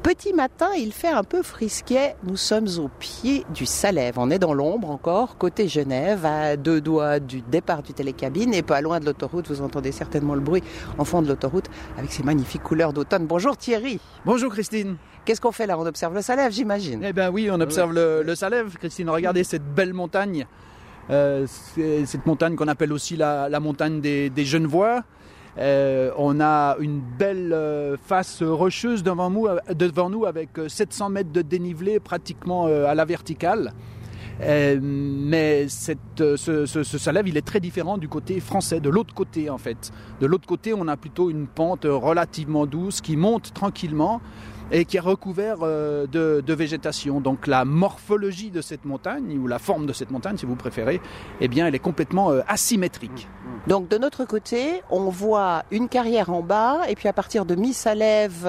Petit matin, il fait un peu frisquet. Nous sommes au pied du Salève. On est dans l'ombre encore, côté Genève, à 2 doigts du départ du télécabine et pas loin de l'autoroute. Vous entendez certainement le bruit en fond de l'autoroute avec ses magnifiques couleurs d'automne. Bonjour Thierry. Bonjour Christine. Qu'est-ce qu'on fait là? On observe le Salève, j'imagine. Eh bien oui, on observe le Salève. Christine, regardez cette belle montagne. C'est cette montagne qu'on appelle aussi la montagne des Genevois. On a une belle face rocheuse devant nous avec 700 mètres de dénivelé pratiquement à la verticale. Mais ce Salève, il est très différent du côté français, de l'autre côté en fait. De l'autre côté, on a plutôt une pente relativement douce qui monte tranquillement et qui est recouvert de végétation. Donc la morphologie de cette montagne, ou la forme de cette montagne si vous préférez, eh bien elle est complètement asymétrique. Donc de notre côté, on voit une carrière en bas, et puis à partir de mi-Salève,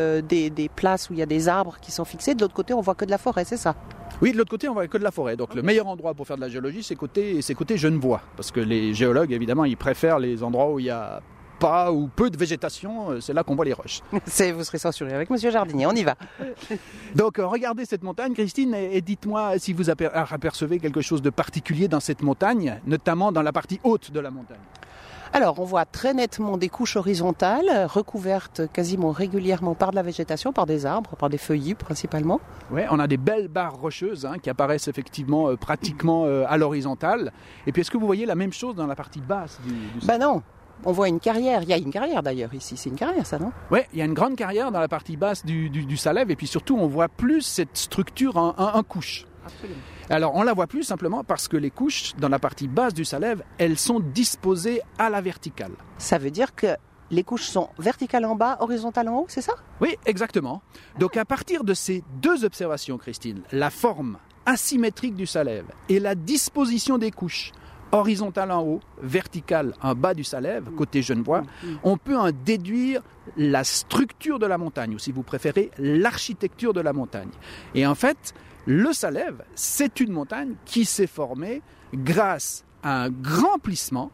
des places où il y a des arbres qui sont fixés. De l'autre côté, on voit que de la forêt, c'est ça? Oui, de l'autre côté, on voit que de la forêt. Donc le meilleur endroit pour faire de la géologie, c'est côté Genevois. Parce que les géologues, évidemment, ils préfèrent les endroits où il y a pas ou peu de végétation, c'est là qu'on voit les roches. Vous serez censuré avec Monsieur Jardinier, on y va. Donc regardez cette montagne, Christine, et dites-moi si vous apercevez quelque chose de particulier dans cette montagne, notamment dans la partie haute de la montagne. Alors, on voit très nettement des couches horizontales, recouvertes quasiment régulièrement par de la végétation, par des arbres, par des feuillus principalement. Oui, on a des belles barres rocheuses qui apparaissent effectivement pratiquement à l'horizontale. Et puis, est-ce que vous voyez la même chose dans la partie basse du Ben non. On voit une carrière, il y a une carrière d'ailleurs ici, c'est une carrière ça, non? Oui, il y a une grande carrière dans la partie basse du Salève, et puis surtout on voit plus cette structure en couches. Absolument. Alors on la voit plus simplement parce que les couches dans la partie basse du Salève, elles sont disposées à la verticale. Ça veut dire que les couches sont verticales en bas, horizontales en haut, c'est ça? Oui, exactement. Donc à partir de ces deux observations, Christine, la forme asymétrique du Salève et la disposition des couches, horizontale en haut, verticale en bas du Salève, côté Genevois, on peut en déduire la structure de la montagne, ou si vous préférez, l'architecture de la montagne. Et en fait, le Salève, c'est une montagne qui s'est formée grâce à un grand plissement,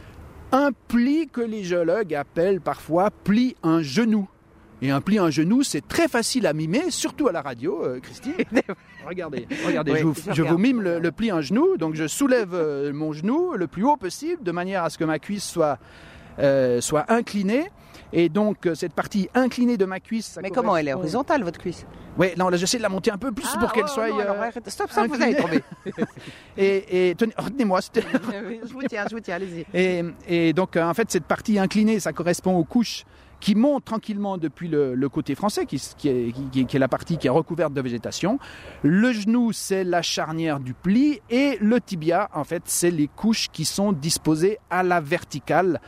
un pli que les géologues appellent parfois pli en genou. Et un pli en genou, c'est très facile à mimer, surtout à la radio, Christine. Regardez, oui, je vous mime le pli en genou. Donc je soulève mon genou le plus haut possible, de manière à ce que ma cuisse soit inclinée. Et donc cette partie inclinée de ma cuisse... Mais comment elle est horizontale, votre cuisse? Oui, non, là j'essaie de la monter un peu plus pour qu'elle soit... Stop, vous allez tomber. et tenez, retenez-moi. Je vous tiens, allez-y. Et donc en fait cette partie inclinée, ça correspond aux couches qui monte tranquillement depuis le côté français, qui est la partie qui est recouverte de végétation. Le genou, c'est la charnière du pli, et le tibia, en fait, c'est les couches qui sont disposées à la verticale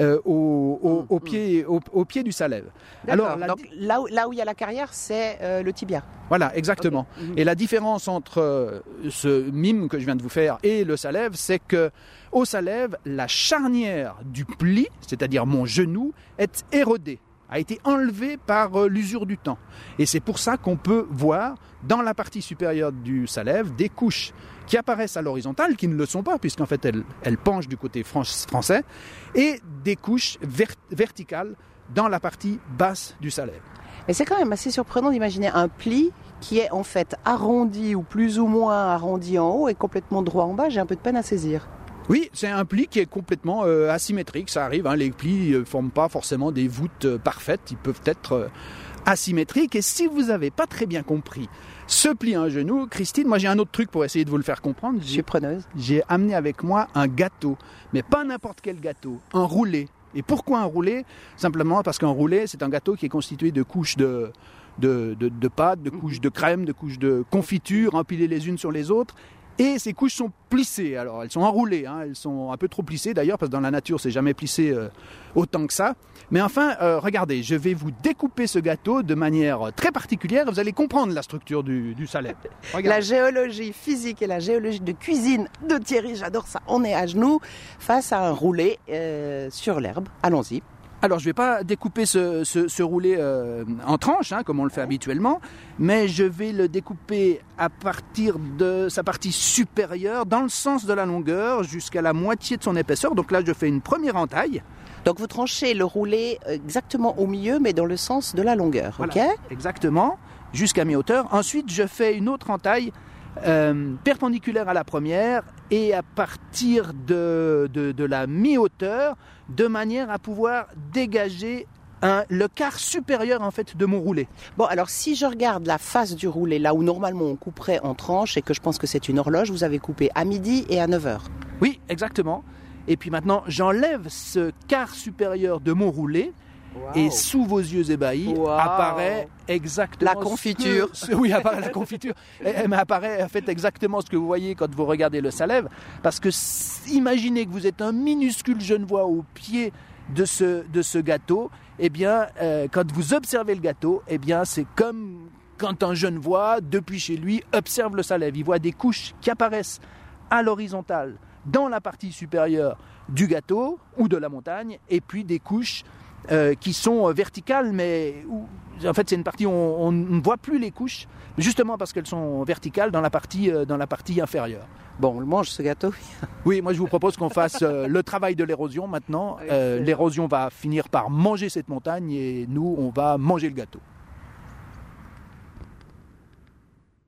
au pied du Salève. Alors, donc là où il y a la carrière, c'est le tibia. Voilà, exactement. Okay. Et la différence entre ce mime que je viens de vous faire et le Salève, c'est que au Salève, la charnière du pli, c'est-à-dire mon genou, est érodée, a été enlevée par l'usure du temps. Et c'est pour ça qu'on peut voir dans la partie supérieure du Salève des couches qui apparaissent à l'horizontale, qui ne le sont pas, puisqu'en fait elles penchent du côté français, et des couches verticales dans la partie basse du Salève. Mais c'est quand même assez surprenant d'imaginer un pli qui est en fait arrondi ou plus ou moins arrondi en haut et complètement droit en bas. J'ai un peu de peine à saisir. Oui, c'est un pli qui est complètement asymétrique, ça arrive, les plis ne forment pas forcément des voûtes parfaites, ils peuvent être asymétriques, et si vous n'avez pas très bien compris ce pli en genou, Christine, moi j'ai un autre truc pour essayer de vous le faire comprendre. Je suis preneuse. J'ai amené avec moi un gâteau, mais pas n'importe quel gâteau, un roulé. Et pourquoi un roulé? Simplement parce qu'un roulé, c'est un gâteau qui est constitué de couches de pâte, de couches de crème, de couches de confiture, empilées les unes sur les autres. Et ces couches sont plissées. Alors, elles sont enroulées, elles sont un peu trop plissées d'ailleurs, parce que dans la nature, c'est jamais plissé autant que ça. Mais enfin, regardez, je vais vous découper ce gâteau de manière très particulière. Vous allez comprendre la structure du Salève. La géologie physique et la géologie de cuisine de Thierry, j'adore ça. On est à genoux face à un roulé sur l'herbe. Allons-y. Alors, je ne vais pas découper ce roulé en tranches, comme on le fait habituellement, mais je vais le découper à partir de sa partie supérieure, dans le sens de la longueur, jusqu'à la moitié de son épaisseur. Donc là, je fais une première entaille. Donc vous tranchez le roulé exactement au milieu, mais dans le sens de la longueur, Voilà, ok? exactement, jusqu'à mi-hauteur. Ensuite, je fais une autre entaille perpendiculaire à la première et à partir de la mi-hauteur, de manière à pouvoir dégager le quart supérieur en fait de mon roulé. Bon, alors si je regarde la face du roulé, là où normalement on couperait en tranches, et que je pense que c'est une horloge, vous avez coupé à midi et à 9h. Oui, exactement. Et puis maintenant, j'enlève ce quart supérieur de mon roulé. Wow. Et sous vos yeux ébahis apparaît exactement la confiture. Oui, apparaît la confiture. Mais apparaît en fait exactement ce que vous voyez quand vous regardez le Salève. Parce que imaginez que vous êtes un minuscule Genevois au pied de ce gâteau. Eh bien, quand vous observez le gâteau, eh bien, c'est comme quand un Genevois, depuis chez lui, observe le Salève. Il voit des couches qui apparaissent à l'horizontale dans la partie supérieure du gâteau ou de la montagne, et puis des couches qui sont verticales, mais en fait c'est une partie où on ne voit plus les couches, justement parce qu'elles sont verticales dans la partie inférieure. Bon, on le mange ce gâteau. Oui, moi je vous propose qu'on fasse le travail de l'érosion maintenant. L'érosion va finir par manger cette montagne et nous on va manger le gâteau.